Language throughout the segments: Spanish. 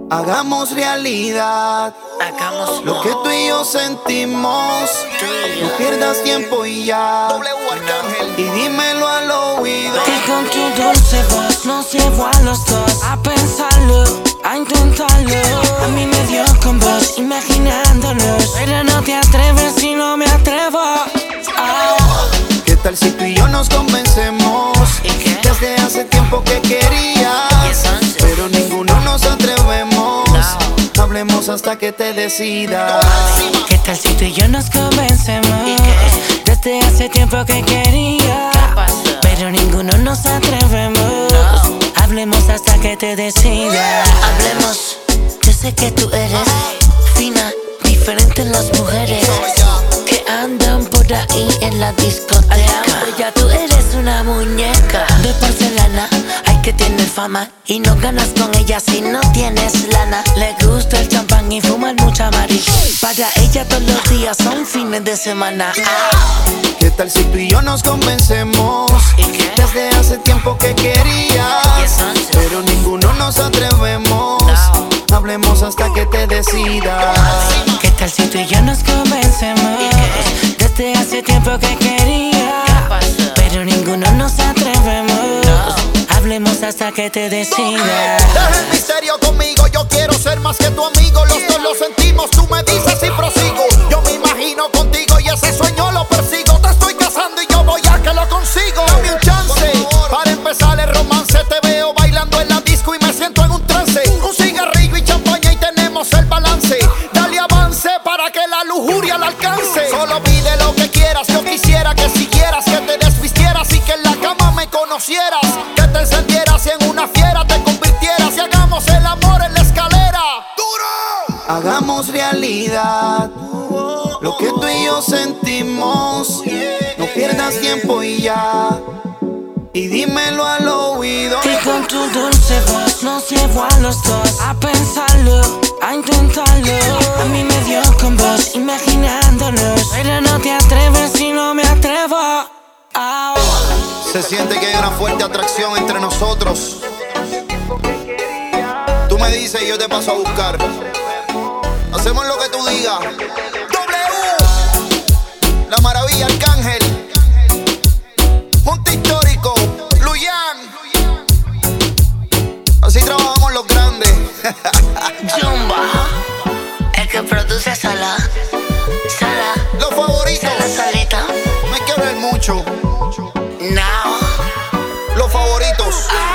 Hagamos realidad lo que tú y yo sentimos. No pierdas tiempo y ya. Y dímelo al oído. Que con tu dulce voz nos llevó a los dos a pensarlo, a intentarlo. A mí me dio con vos, imaginándonos, pero no te atreves si no me atrevo. ¿Qué tal si tú y yo nos convencemos? Desde hace tiempo que quería, pero ninguno nos atrevemos. Hablemos hasta que te decidas. ¿Qué tal si tú y yo nos convencemos? Desde hace tiempo que quería, pero ninguno nos atrevemos. Hablemos hasta que te decidas. Hablemos, yo sé que tú eres fina, diferente en las mujeres que andan por ahí en la discoteca. Ya tú eres una muñeca de porcelana, hay que tener fama y no ganas con ella si no tienes lana. Le gusta el champán y fumar mucha marihuana. Para ella todos los días son fines de semana. ¿Qué tal si tú y yo nos convencemos? Desde hace tiempo que quería, pero ninguno nos atrevemos. Hablemos hasta que te decidas. ¿Qué tal si tú y yo nos convencemos? Desde hace tiempo que quería, pero ninguno nos atrevemos. Hablemos hasta que te decidas. Deja el misterio conmigo, yo quiero ser más que tu amigo. Los dos lo sentimos, tú me dices y prosigo. Yo me imagino contigo y ese sueño lo persigo. Te estoy casando y yo voy a que lo consigo. Dame un chance para empezar el romance. Te veo bailando en la disco y me siento en un trance. Un cigarrillo y champaña y tenemos el balance. Dale avance para que la lujuria la alcance. Solo pide lo que quieras, yo quisiera que siguieras, que te desvistieras y que en la cama me conocieras. Que te encendieras y en una fiera te convirtieras y hagamos el amor en la escalera. ¡Duro! Hagamos realidad lo que tú y yo sentimos. No pierdas tiempo y ya. Y dímelo al oído. Que con tu dulce voz nos llevó a los dos a pensarlo, a intentarlo. A mí me dio con vos, imaginándonos, pero no te atreves si no me atrevo. Se siente que hay una fuerte atracción entre nosotros. Tú me dices y yo te paso a buscar. Hacemos lo que tú digas. W, La Maravilla, Arcángel, Junte Histórico, Luyan. Así trabajamos los grandes. Jumba, el que produce Sala, Los favoritos. Salita. No hay que hablar mucho. Now, Los favoritos.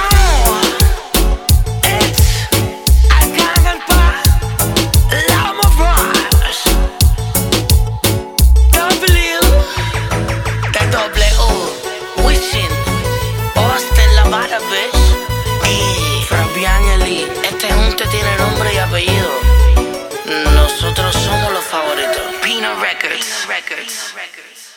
it's Arcángel Pa, Lama Bros, W, the W, Wishing, Austin, La Mara, bitch. Y Fabián, este junte tiene nombre y apellido. Nosotros somos los favoritos. Pino Records.